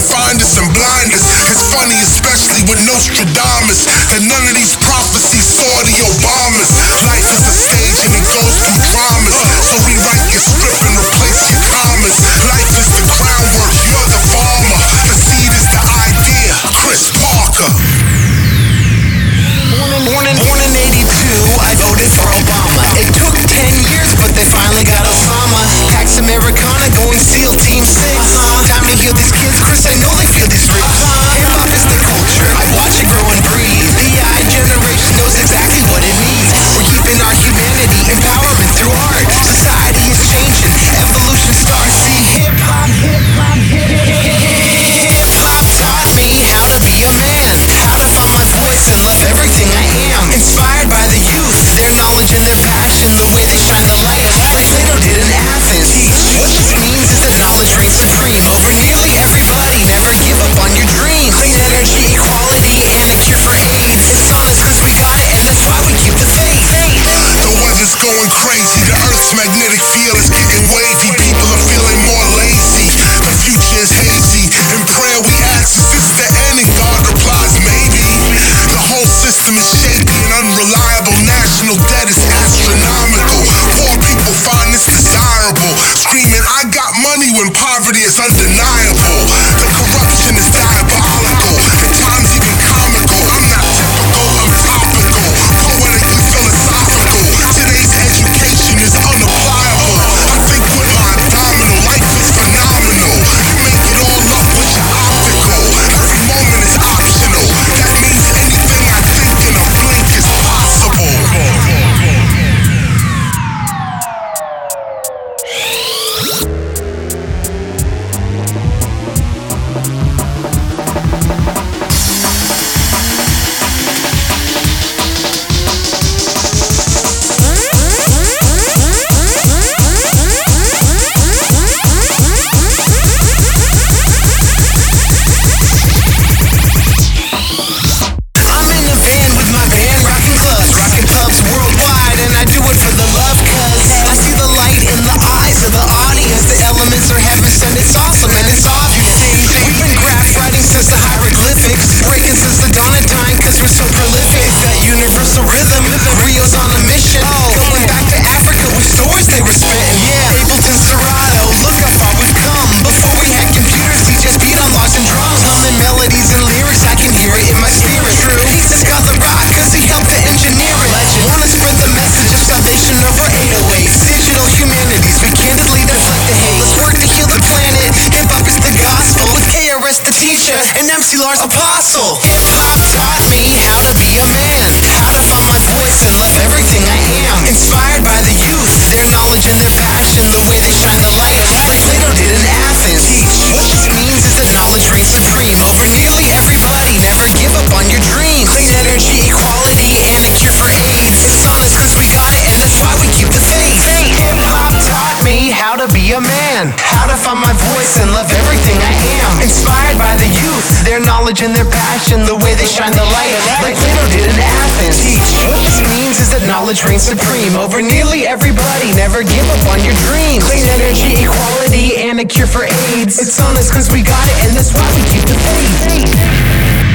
find us and blind us. It's funny, especially with Nostradamus, that none of these prophecies saw the Obamas. Life is a stage and it goes through dramas, so rewrite your script and replace your commas. Life is the groundwork, you're the farmer. The seed is the idea, Chris Parker. Born in 82, I voted for Obama. It took 10 years, but they finally got Osama. Pax Americana going SEAL Team 6. Time to heal these kids, Chris, I know they feel these rips. Hip-hop is the culture, I watch it grow and breathe. The AI generation knows exactly what it needs. We're keeping our humanity, empowerment through art. Society is changing, evolution starts. See, hip-hop taught me how to be a man, how to find my voice and love everything I am. Inspired by the youth, their knowledge and their passion, the way they shine the light, like Plato did in Athens. What this means is that knowledge reigns supreme over nearly everybody. Never give up on your dreams. Clean energy, equality, and a cure for AIDS. It's on us cause we got it, and that's why we keep the faith. The weather's going crazy, the earth's magnetic field is getting wavy. People are feeling more lazy, the future is hazy. In prayer we ask, is this the end? And God replies, maybe. The whole system is shaky and unreliable. National debt is astronomical. Poor people find this desirable, screaming, I got money, when poverty is undeniable. The corruption is diabolical, at times even comical. I'm not typical, I'm topical, poetically philosophical. Today's education is unappliable. I think with my abdominal, life is phenomenal. You make it all up with your optical. Every moment is optional. That means anything I think in a blink is possible. And MC Lars Apostle. Hip-hop taught me how to be a man, how to find my voice and love everything I am. Inspired by the youth, their knowledge and their passion, the way they shine the light, like Plato did in Athens. What this means is that knowledge reigns supreme over nearly everybody. Never give up on your dreams. Clean energy, equality, and a cure for AIDS. It's on us cause we got it, and that's why we keep the faith. Hip-hop taught me how to be a man, how to find my voice and love everything I am. Inspired by the youth, their knowledge and their passion, the way they shine the light, like Plato did in Athens. What this means is that knowledge reigns supreme over nearly everybody. Never give up on your dreams. Clean energy, equality, and a cure for AIDS. It's on us cause we got it, and that's why we keep the faith.